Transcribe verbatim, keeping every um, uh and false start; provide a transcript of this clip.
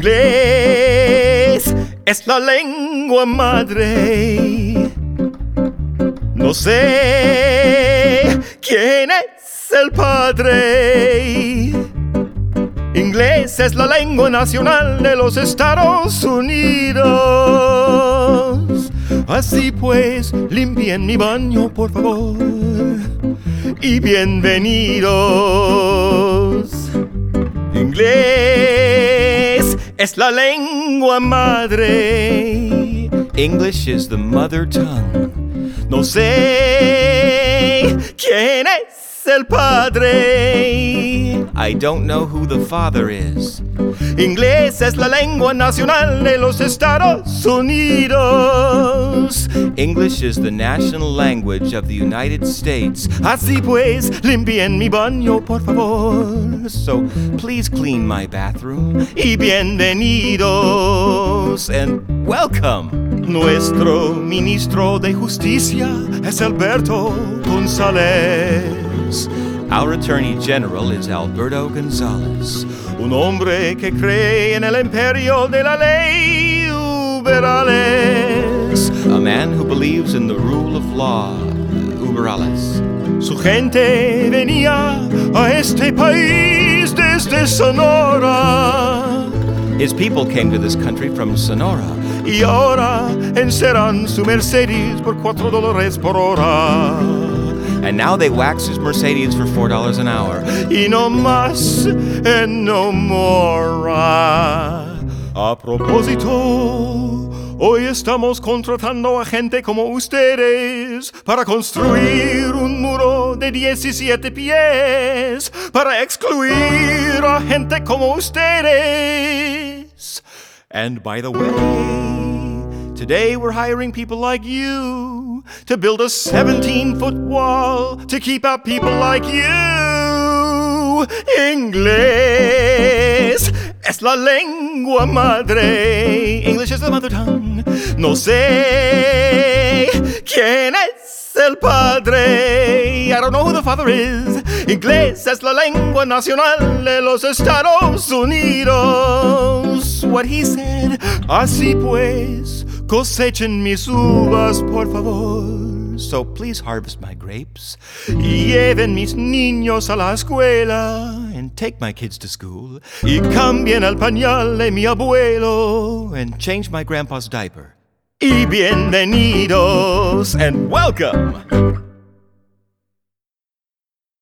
Inglés es la lengua madre. No sé quién es el padre. Inglés es la lengua nacional de los Estados Unidos. Así pues, limpien mi baño, por favor, y bienvenidos. Inglés es la lengua madre. English is the mother tongue. No sé quién es el padre. I don't know who the father is. Inglés es la lengua nacional de los Estados Unidos. English is the national language of the United States. Así pues, limpien mi baño, por favor. So please clean my bathroom. Y bienvenidos and welcome. Nuestro ministro de Justicia es Alberto González. Our Attorney General is Alberto González, un hombre que cree en el imperio de la ley uberales. A man who believes in the rule of law, uberales. Su gente venía a este país desde Sonora. His people came to this country from Sonora. Y ahora enceran su Mercedes por cuatro dólares por hora. And now they wax his Mercedes for four dollars an hour. Y no más, and no more. A propósito, hoy estamos contratando a gente como ustedes para construir un muro de diecisiete pies para excluir a gente como ustedes. And by the way, today we're hiring people like you to build a seventeen-foot wall to keep out people like you. Inglés es la lengua madre. English is the mother tongue. No sé quién es el padre. I don't know who the father is. Inglés es la lengua nacional de los Estados Unidos. What he said. Así pues, cosechen mis uvas, por favor. So please harvest my grapes. Lleven mis niños a la escuela and take my kids to school. Y cambien el pañal de mi abuelo and change my grandpa's diaper. Y bienvenidos and welcome.